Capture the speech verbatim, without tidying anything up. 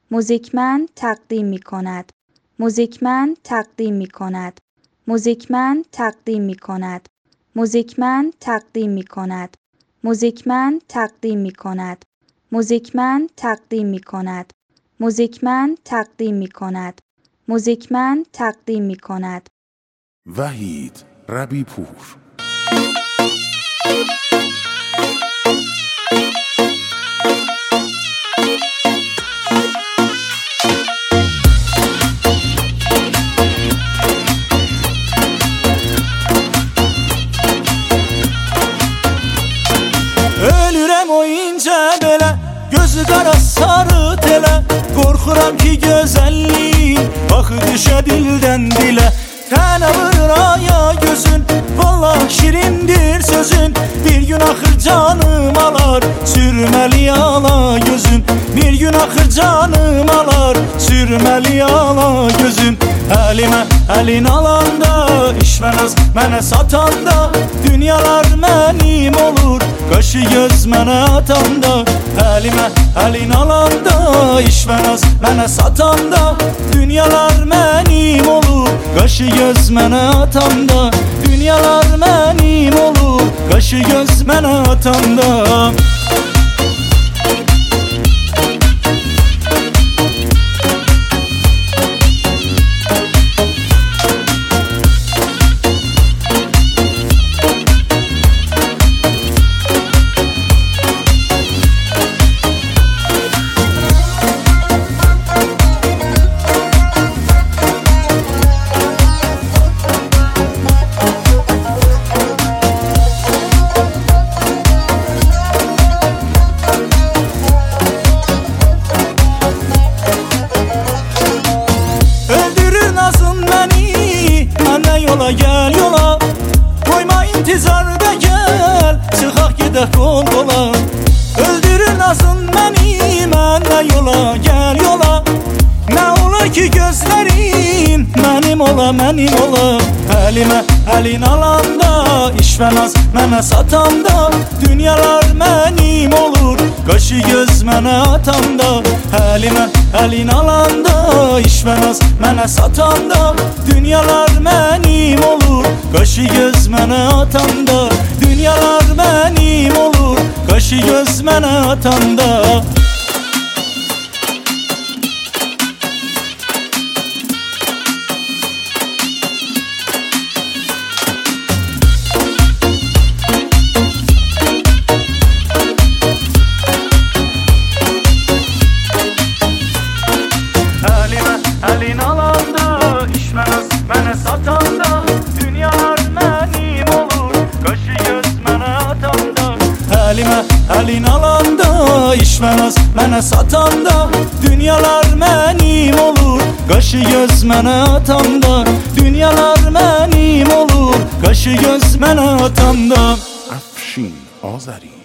موزیکمند تقدیم می کند. موزیکمند تقدیم می کند. موزیکمند تقدیم می کند. موزیکمند تقدیم می کند. موزیکمند تقدیم می کند. موزیکمند تقدیم می کند. موزیکمند تقدیم می کند. موزیکمند تقدیم می کند. وحید ربی پور. Ölürəm o incə belə, gözü qara sarı telə. Qorxuram ki gözəlliyin baxı düşə dildən dilə. Tənə vurur aya gözün, vallah şirindir sözün. Bir gün axır canım alar, sürməli ala gözün. Bir gün axır canım alar, sürməli ala gözün. Əlimə əlin alanda, işvənəz mənə satanda, dünyalar mənim olur, qaşı göz mənə atanda. Əlimə əlin alanda, işvənəz mənə satanda, dünyalar mənim olur, qaşı göz mənə atanda. Dünyalar mənim olur, qaşı göz mənə atanda. Yola gel yola, koyma intizarda gel, çıxaq gedək qol qola. Öldürür nazın məni, mənə yola gel yola. Nə ola ki gözlərin mənim ola, mənim ola. Əlimə əlin alanda, işvənaz mənə satanda, dünyalar mənim olur, qaşı göz mənə atanda. Əlimə əlin alanda, işvənaz mənə satanda, dünyalar mənim olur, qaşı göz mənə atanda. Dünyalar mənim olur, qaşı göz mənə atanda. Əlin alanda, işvənəz mənə satanda, dünyalar mənim olur, qaşı göz mənə atanda. Əlimə əlin alanda, işvənəz mənə satanda, dünyalar mənim olur, qaşı göz mənə atanda. Dünyalar mənim olur, qaşı göz mənə atanda. Afşin Azəri.